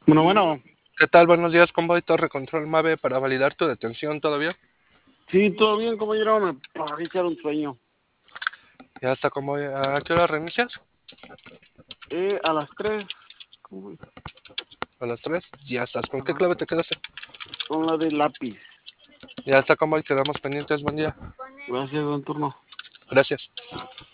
Bueno, ¿Qué tal? Buenos días, Convoy Torre Control Mave para validar tu detención, ¿todo bien? sí, todo bien, compañero, me parece un sueño. Ya está, Convoy. ¿A qué hora reinicias? A las 3, A las 3. Ya estás. ¿Con qué ajá, clave te quedaste? con la de lápiz. Ya está, Convoy. Quedamos pendientes. Buen día. Gracias, don turno. Gracias.